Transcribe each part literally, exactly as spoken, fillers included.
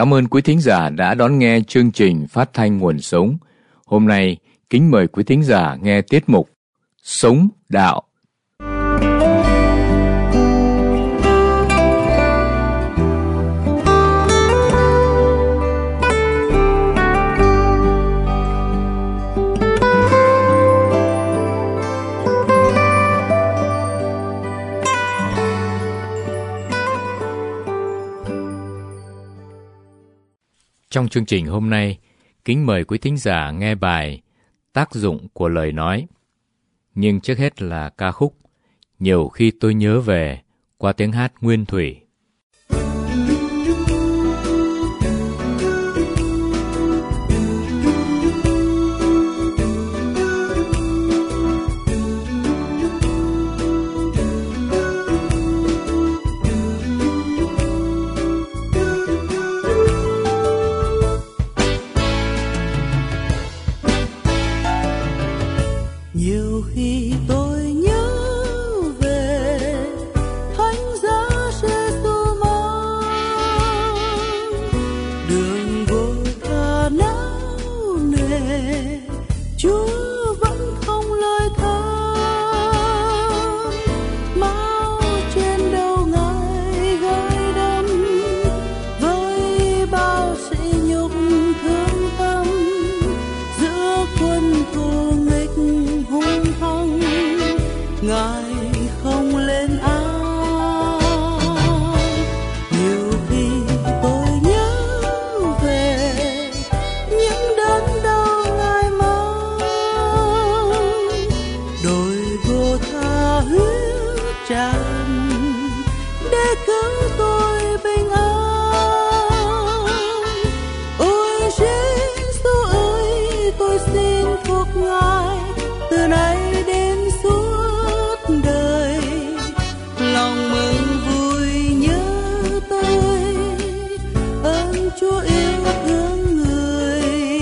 Cảm ơn quý thính giả đã đón nghe chương trình phát thanh Nguồn Sống. Hôm nay, kính mời quý thính giả nghe tiết mục Sống Đạo. Trong chương trình hôm nay, kính mời quý thính giả nghe bài Tác dụng của lời nói. Nhưng trước hết là ca khúc Nhiều khi tôi nhớ về qua tiếng hát Nguyên Thủy. Nhiều khi tôi nhớ về thánh giá Giê-xu mang đường vội vã não nề, Chúa vẫn không lời than. Máu trên đầu Ngài gai đâm với bao sỉ nhục thương tâm giữa quân thù nghịch hung hăng. Ngài không lên án. Nhiều khi tôi nhớ về những đớn đau Ngài mang, đôi vô tha huyết tràn để cứu tôi bình an. Ôi Giê-xu ơi, tôi xin thuộc Ngài từ nay đến suốt đời. Lòng mừng vui nhớ tôi, ơn Chúa yêu thương người.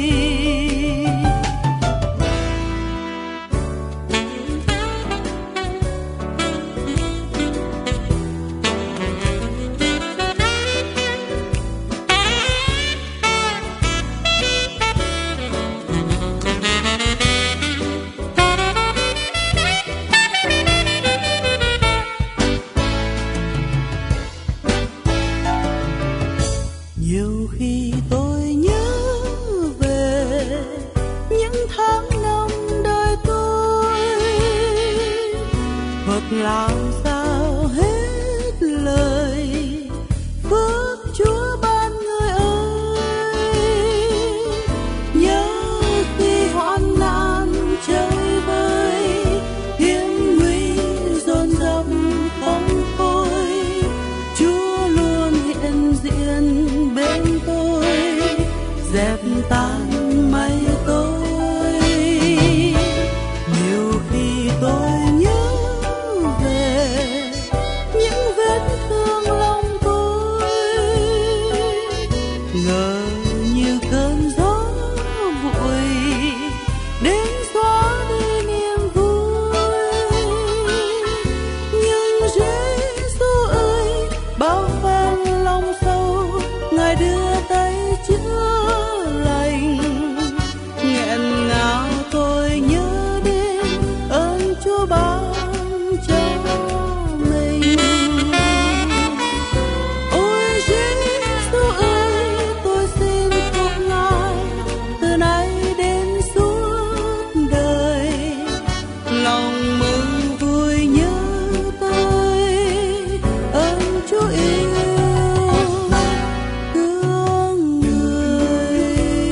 Nhiều khi tôi nhớ về những tháng năm đời tôi, Phật làm sao hết lời phước Chúa ban người ơi. Nhớ khi hoạn nạn chơi vơi, hiểm nguy dồn dập không thôi, Chúa luôn hiện diện bên tôi, dẹp tan mây tối. Nhiều khi tôi nhớ về những vết thương lòng tôi, ngờ như cơn gió vội đến xóa đi niềm vui. Nhưng Giê-xu ơi, bao phen lòng sâu Ngài đưa tay chữa lành. Nghẹn ngào tôi nhớ đến ơn Chúa ban cho mình. Ôi Giê-xu ơi, tôi xin thuộc Ngài từ nay đến suốt đời. Lòng mừng vui nhớ tôi, ơn Chúa yêu thương người.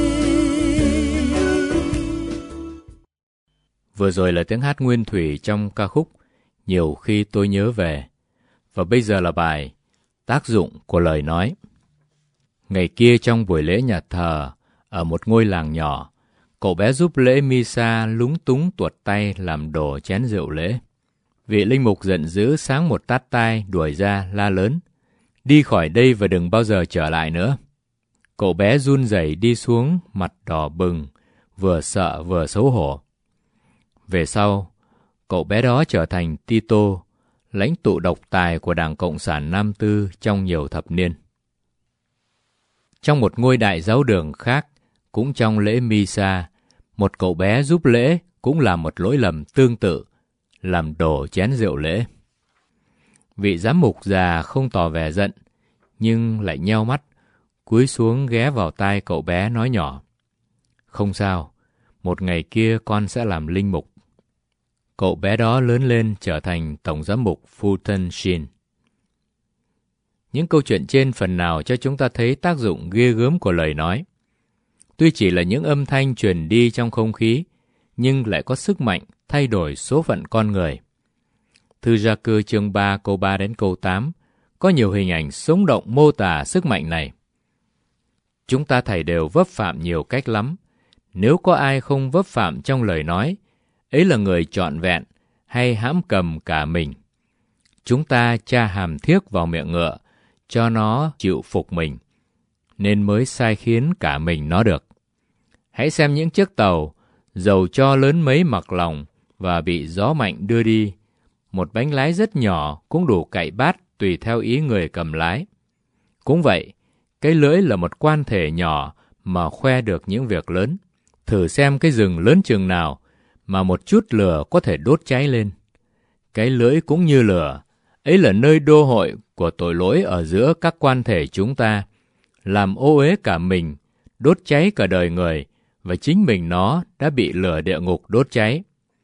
Vừa rồi là tiếng hát Nguyên Thủy trong ca khúc Nhiều khi tôi nhớ về. Và bây giờ là bài Tác dụng của lời nói. Ngày kia trong buổi lễ nhà thờ ở một ngôi làng nhỏ, cậu bé giúp lễ Misa lúng túng tuột tay làm đổ chén rượu lễ. Vị linh mục giận dữ sáng một tát tai đuổi ra la lớn: "Đi khỏi đây và đừng bao giờ trở lại nữa." Cậu bé run rẩy đi xuống, mặt đỏ bừng, vừa sợ vừa xấu hổ. Về sau, cậu bé đó trở thành Tito, lãnh tụ độc tài của Đảng Cộng sản Nam Tư trong nhiều thập niên. Trong một ngôi đại giáo đường khác, cũng trong lễ Misa, một cậu bé giúp lễ cũng làm một lỗi lầm tương tự, làm đổ chén rượu lễ. Vị giám mục già không tỏ vẻ giận, nhưng lại nheo mắt, cúi xuống ghé vào tai cậu bé nói nhỏ: "Không sao, một ngày kia con sẽ làm linh mục." Cậu bé đó lớn lên trở thành tổng giám mục Fulton Sheen. Những câu chuyện trên phần nào cho chúng ta thấy tác dụng ghê gớm của lời nói. Tuy chỉ là những âm thanh truyền đi trong không khí, nhưng lại có sức mạnh thay đổi số phận con người. Thư Gia-cơ chương ba câu ba đến câu tám có nhiều hình ảnh sống động mô tả sức mạnh này. Chúng ta thảy đều vấp phạm nhiều cách lắm. Nếu có ai không vấp phạm trong lời nói, ấy là người trọn vẹn hay hãm cầm cả mình. Chúng ta tra hàm thiếc vào miệng ngựa, cho nó chịu phục mình, nên mới sai khiến cả mình nó được. Hãy xem những chiếc tàu, dầu cho lớn mấy mặc lòng và bị gió mạnh đưa đi, một bánh lái rất nhỏ cũng đủ cậy bát tùy theo ý người cầm lái. Cũng vậy, cái lưỡi là một quan thể nhỏ mà khoe được những việc lớn. Thử xem cái rừng lớn chừng nào mà một chút lửa có thể đốt cháy lên. Cái lưỡi cũng như lửa, ấy là nơi đô hội của tội lỗi ở giữa các quan thể chúng ta, làm ô uế cả mình, đốt cháy cả đời người, và chính mình nó đã bị lửa địa ngục đốt cháy.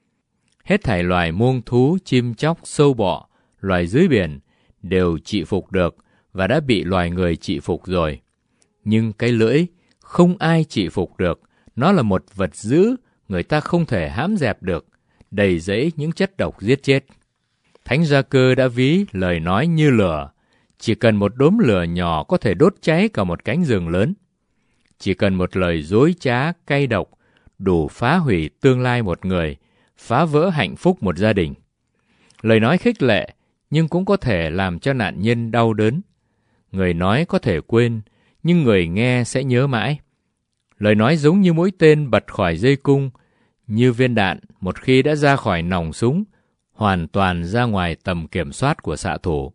Hết thảy loài muông thú, chim chóc, sâu bọ, loài dưới biển đều trị phục được và đã bị loài người trị phục rồi. Nhưng cái lưỡi không ai trị phục được, nó là một vật dữ người ta không thể hãm dẹp được, đầy dẫy những chất độc giết chết. Thánh Gia-cơ đã ví lời nói như lửa, chỉ cần một đốm lửa nhỏ có thể đốt cháy cả một cánh rừng lớn. Chỉ cần một lời dối trá, cay độc, đủ phá hủy tương lai một người, phá vỡ hạnh phúc một gia đình. Lời nói khích lệ, nhưng cũng có thể làm cho nạn nhân đau đớn. Người nói có thể quên, nhưng người nghe sẽ nhớ mãi. Lời nói giống như mũi tên bật khỏi dây cung, như viên đạn một khi đã ra khỏi nòng súng, hoàn toàn ra ngoài tầm kiểm soát của xạ thủ.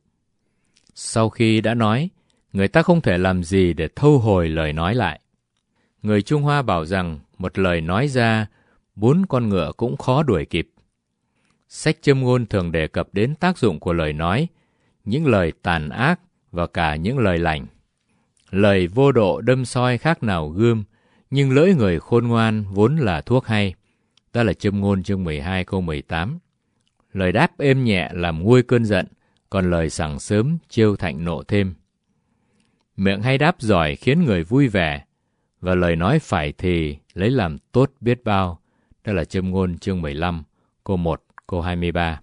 Sau khi đã nói, người ta không thể làm gì để thu hồi lời nói lại. Người Trung Hoa bảo rằng một lời nói ra, bốn con ngựa cũng khó đuổi kịp. Sách Châm ngôn thường đề cập đến tác dụng của lời nói, những lời tàn ác và cả những lời lành. Lời vô độ đâm soi khác nào gươm, nhưng lưỡi người khôn ngoan vốn là thuốc hay. Đó là Châm ngôn chương mười hai câu mười tám. Lời đáp êm nhẹ làm nguôi cơn giận, còn lời sảng sớm trêu thạnh nộ thêm. Miệng hay đáp giỏi khiến người vui vẻ, và lời nói phải thì lấy làm tốt biết bao. Đó là Châm ngôn chương mười lăm, câu một, câu hai mươi ba.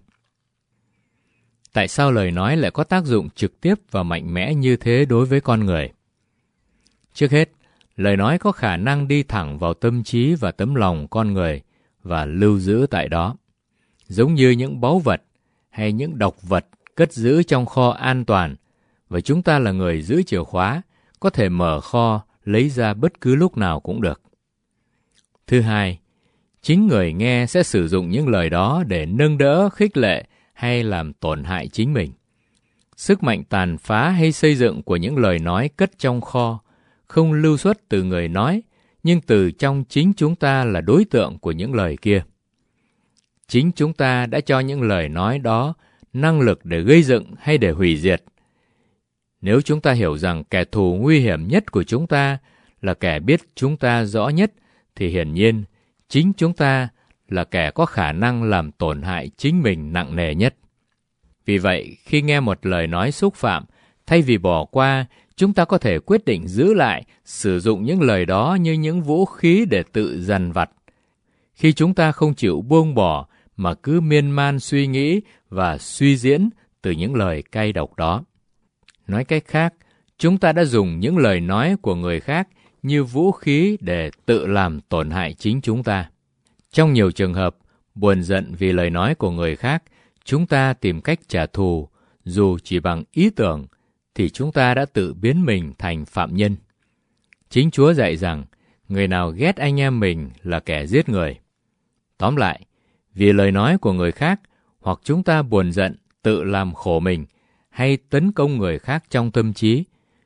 Tại sao lời nói lại có tác dụng trực tiếp và mạnh mẽ như thế đối với con người? Trước hết, lời nói có khả năng đi thẳng vào tâm trí và tấm lòng con người và lưu giữ tại đó. Giống như những báu vật hay những độc vật cất giữ trong kho an toàn, và chúng ta là người giữ chìa khóa, có thể mở kho, lấy ra bất cứ lúc nào cũng được. Thứ hai, chính người nghe sẽ sử dụng những lời đó để nâng đỡ, khích lệ hay làm tổn hại chính mình. Sức mạnh tàn phá hay xây dựng của những lời nói cất trong kho không lưu xuất từ người nói, nhưng từ trong chính chúng ta là đối tượng của những lời kia. Chính chúng ta đã cho những lời nói đó năng lực để gây dựng hay để hủy diệt. Nếu chúng ta hiểu rằng kẻ thù nguy hiểm nhất của chúng ta là kẻ biết chúng ta rõ nhất, thì hiển nhiên chính chúng ta là kẻ có khả năng làm tổn hại chính mình nặng nề nhất. Vì vậy, khi nghe một lời nói xúc phạm, thay vì bỏ qua, chúng ta có thể quyết định giữ lại, sử dụng những lời đó như những vũ khí để tự dằn vặt. Khi chúng ta không chịu buông bỏ, mà cứ miên man suy nghĩ và suy diễn từ những lời cay độc đó. Nói cách khác, chúng ta đã dùng những lời nói của người khác như vũ khí để tự làm tổn hại chính chúng ta. Trong nhiều trường hợp, buồn giận vì lời nói của người khác, chúng ta tìm cách trả thù, dù chỉ bằng ý tưởng, thì chúng ta đã tự biến mình thành phạm nhân. Chính Chúa dạy rằng, người nào ghét anh em mình là kẻ giết người. Tóm lại, vì lời nói của người khác, hoặc chúng ta buồn giận, tự làm khổ mình, hay tấn công người khác trong tâm trí,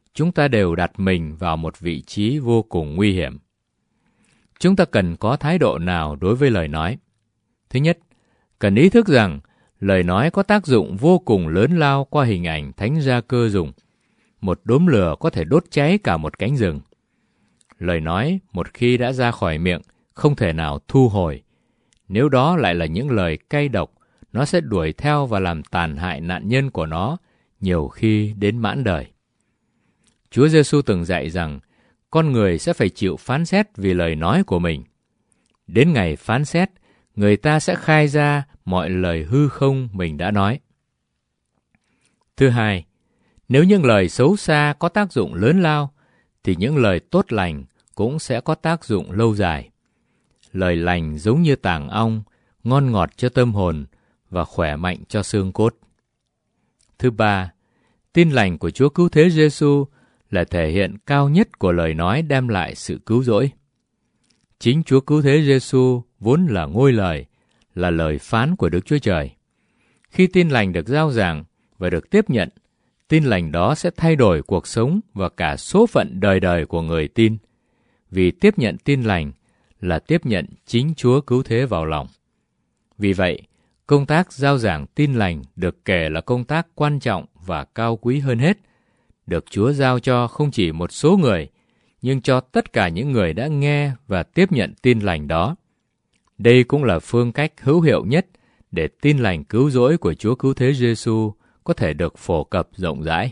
chúng ta đều đặt mình vào một vị trí vô cùng nguy hiểm. Chúng ta cần có thái độ nào đối với lời nói? Thứ nhất, cần ý thức rằng lời nói có tác dụng vô cùng lớn lao qua hình ảnh Thánh Gia Cơ dùng. Một đốm lửa có thể đốt cháy cả một cánh rừng. Lời nói một khi đã ra khỏi miệng không thể nào thu hồi. Nếu đó lại là những lời cay độc, nó sẽ đuổi theo và làm tàn hại nạn nhân của nó, nhiều khi đến mãn đời. Chúa Giêsu từng dạy rằng con người sẽ phải chịu phán xét vì lời nói của mình. Đến ngày phán xét, người ta sẽ khai ra mọi lời hư không mình đã nói. Thứ hai, nếu những lời xấu xa có tác dụng lớn lao, thì những lời tốt lành cũng sẽ có tác dụng lâu dài. Lời lành giống như tàng ong, ngon ngọt cho tâm hồn và khỏe mạnh cho xương cốt. Thứ ba, tin lành của Chúa Cứu Thế Giêsu là thể hiện cao nhất của lời nói đem lại sự cứu rỗi. Chính Chúa Cứu Thế Giêsu vốn là ngôi lời, là lời phán của Đức Chúa Trời. Khi tin lành được rao giảng và được tiếp nhận, tin lành đó sẽ thay đổi cuộc sống và cả số phận đời đời của người tin. Vì tiếp nhận tin lành là tiếp nhận chính Chúa Cứu Thế vào lòng. Vì vậy, công tác rao giảng tin lành được kể là công tác quan trọng và cao quý hơn hết, được Chúa giao cho không chỉ một số người, nhưng cho tất cả những người đã nghe và tiếp nhận tin lành đó. Đây cũng là phương cách hữu hiệu nhất để tin lành cứu rỗi của Chúa Cứu Thế Giêsu có thể được phổ cập rộng rãi.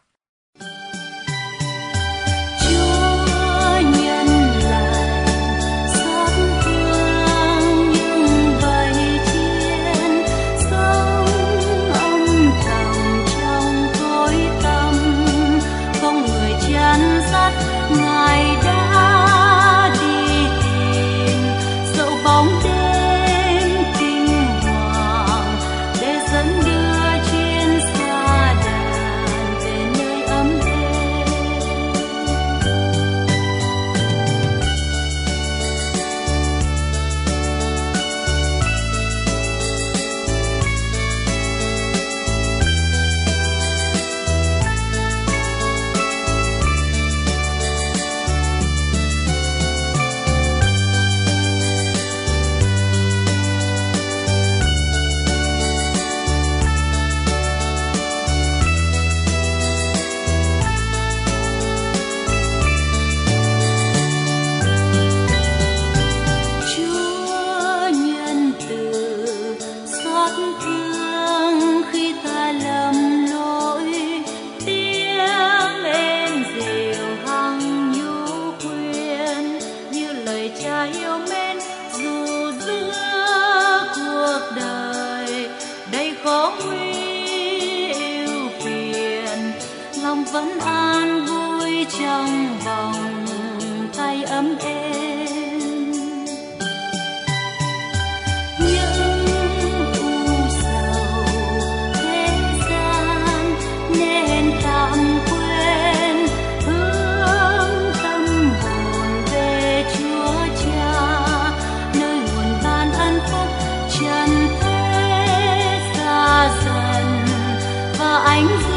Vẫn an vui trong vòng tay ấm êm. Những u sầu thế gian nên tạm quên, hướng tâm hồn về Chúa Cha, nơi nguồn ban ân phúc trần thế xa dần và ánh